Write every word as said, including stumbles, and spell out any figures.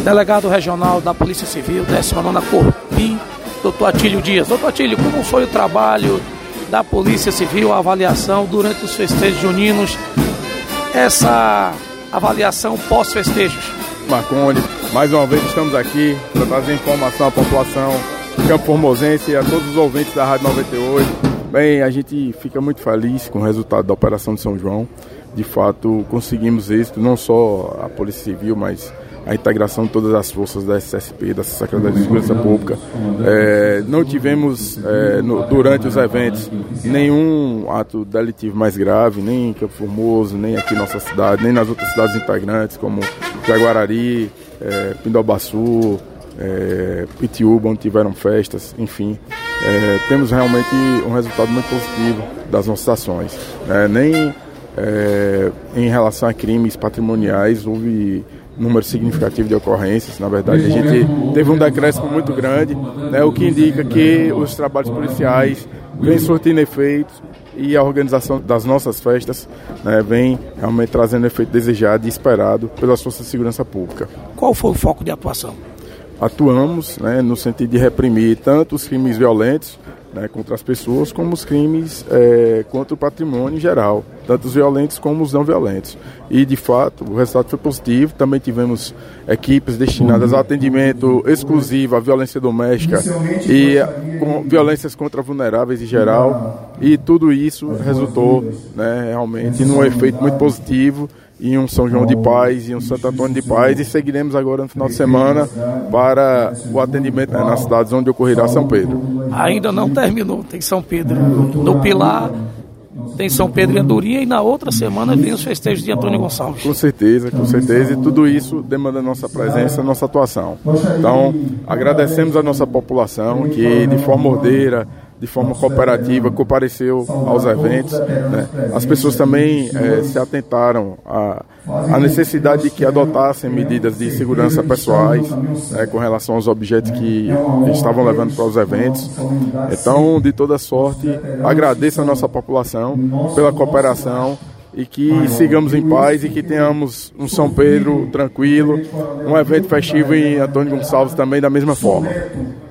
delegado regional da Polícia Civil, décima nona Corpim, doutor Atílio Dias. Doutor Atílio, como foi o trabalho da Polícia Civil, a avaliação durante os festejos juninos, essa avaliação pós-festejos? Marcondes, mais uma vez estamos aqui para trazer informação à população Campo Formosense e a todos os ouvintes da Rádio noventa e oito. Bem, a gente fica muito feliz com o resultado da Operação de São João. De fato, conseguimos êxito, não só a Polícia Civil, mas a integração de todas as forças da S S P, da Secretaria de Segurança Pública. É, não tivemos, é, no, durante os eventos, nenhum ato delitivo mais grave, nem em Campo Formoso, nem aqui em nossa cidade, nem nas outras cidades integrantes, como Jaguarari, é, Pindobaçu, é, Pitiúba, onde tiveram festas, enfim. É, temos realmente um resultado muito positivo das nossas ações. É, nem é, em relação a crimes patrimoniais houve número significativo de ocorrências. Na verdade, a gente teve um decréscimo muito grande, né, o que indica que os trabalhos policiais vêm surtindo efeitos e a organização das nossas festas, né, vem realmente trazendo efeito desejado e esperado pelas forças de segurança pública. Qual foi o foco de atuação? Atuamos, né, no sentido de reprimir tanto os crimes violentos, né, contra as pessoas, como os crimes é, contra o patrimônio em geral, tanto os violentos como os não violentos. E, de fato, o resultado foi positivo. Também tivemos equipes destinadas ao atendimento exclusivo à violência doméstica e com violências contra vulneráveis em geral. E tudo isso resultou, né, realmente num efeito muito positivo, em um São João de Paz e um Santo Antônio de Paz, e seguiremos agora no final de semana para o atendimento, né, nas cidades onde ocorrerá São Pedro. Ainda não terminou, tem São Pedro no Pilar, tem São Pedro em Andorinha, e na outra semana vem os festejos de Antônio Gonçalves. Com certeza, com certeza, e tudo isso demanda nossa presença, nossa atuação. Então, agradecemos a nossa população que, de forma ordeira, de forma cooperativa, compareceu aos eventos, né? As pessoas também é, se atentaram à, à necessidade de que adotassem medidas de segurança pessoais, né, com relação aos objetos que estavam levando para os eventos. Então, de toda sorte, agradeço a nossa população pela cooperação e que sigamos em paz e que tenhamos um São Pedro tranquilo, um evento festivo em Antônio Gonçalves também da mesma forma.